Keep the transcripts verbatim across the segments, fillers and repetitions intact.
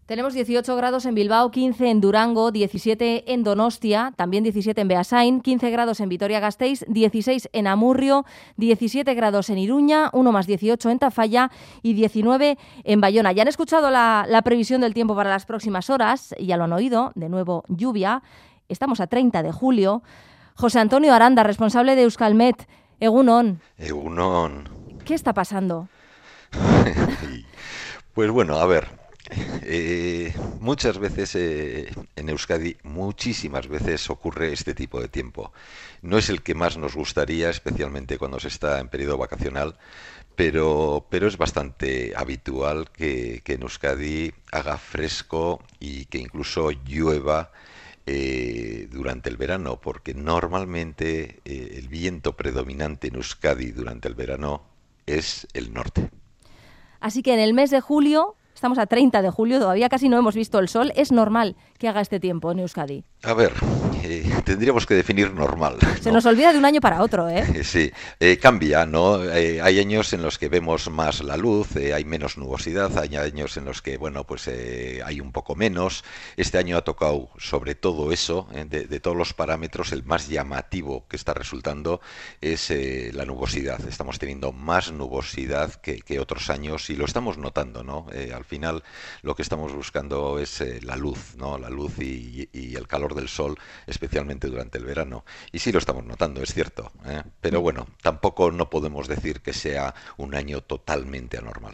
Tenemos dieciocho grados en Bilbao, quince en Durango, diecisiete en Donostia, también diecisiete en Beasain, quince grados en Vitoria-Gasteiz, dieciséis en Amurrio, diecisiete grados en Iruña, uno más dieciocho en Tafalla y diecinueve en Bayona. Ya han escuchado la, la previsión del tiempo para las próximas horas, ya lo han oído, de nuevo lluvia. Estamos a treinta de julio. José Antonio Aranda, responsable de Euskalmet. Egunon. Egunon. ¿Qué está pasando? Pues bueno, a ver. Eh, muchas veces eh, en Euskadi, muchísimas veces ocurre este tipo de tiempo. No es el que más nos gustaría, especialmente cuando se está en periodo vacacional, pero, pero es bastante habitual que, que en Euskadi haga fresco y que incluso llueva eh, durante el verano, porque normalmente eh, el viento predominante en Euskadi durante el verano es el norte. Así que en el mes de julio... Estamos a treinta de julio, todavía casi no hemos visto el sol. ¿Es normal que haga este tiempo en Euskadi? A ver, eh, tendríamos que definir normal, ¿no? Se nos olvida de un año para otro, ¿eh? Sí, eh, cambia, ¿no? Eh, hay años en los que vemos más la luz, eh, hay menos nubosidad, hay años en los que, bueno, pues eh, hay un poco menos. Este año ha tocado sobre todo eso, eh, de, de todos los parámetros, el más llamativo que está resultando es eh, la nubosidad. Estamos teniendo más nubosidad que, que otros años y lo estamos notando, ¿no? Eh, al final lo que estamos buscando es eh, la luz, ¿no? La luz y, y el calor del sol, especialmente durante el verano. Y sí lo estamos notando, es cierto, ¿eh? Pero bueno, tampoco no podemos decir que sea un año totalmente anormal.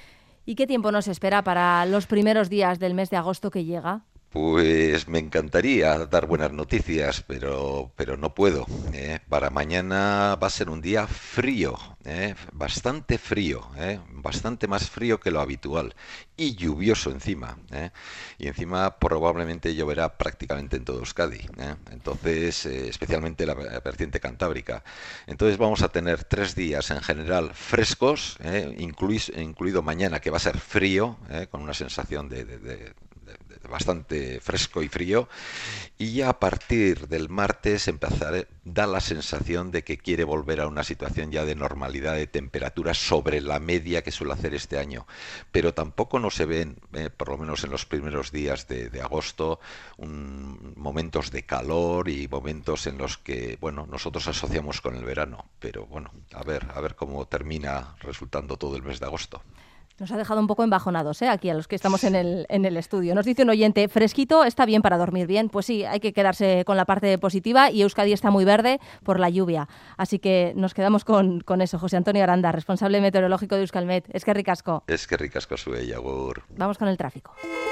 ¿Y qué tiempo nos espera para los primeros días del mes de agosto que llega? Pues me encantaría dar buenas noticias, pero, pero no puedo. ¿eh? Para mañana va a ser un día frío, ¿eh? bastante frío, ¿eh? bastante más frío que lo habitual y lluvioso encima. ¿eh? Y encima probablemente lloverá prácticamente en todo Euskadi, ¿eh? entonces eh, especialmente la vertiente cantábrica. Entonces vamos a tener tres días en general frescos, ¿eh? Incluis, incluido mañana que va a ser frío, ¿eh? con una sensación de, de, de bastante fresco y frío, y ya a partir del martes empezaré, da la sensación de que quiere volver a una situación ya de normalidad de temperatura sobre la media que suele hacer este año, pero tampoco no se ven, eh, por lo menos en los primeros días de, de agosto, un, momentos de calor y momentos en los que, bueno, nosotros asociamos con el verano, pero bueno, a ver, a ver cómo termina resultando todo el mes de agosto. Nos ha dejado un poco embajonados, ¿eh? Aquí a los que estamos en el, en el estudio. Nos dice un oyente, fresquito, está bien para dormir bien. Pues sí, hay que quedarse con la parte positiva y Euskadi está muy verde por la lluvia. Así que nos quedamos con, con eso. José Antonio Aranda, responsable meteorológico de Euskalmet. Es que ricasco. Es que ricasco su ella, Gur. Vamos con el tráfico.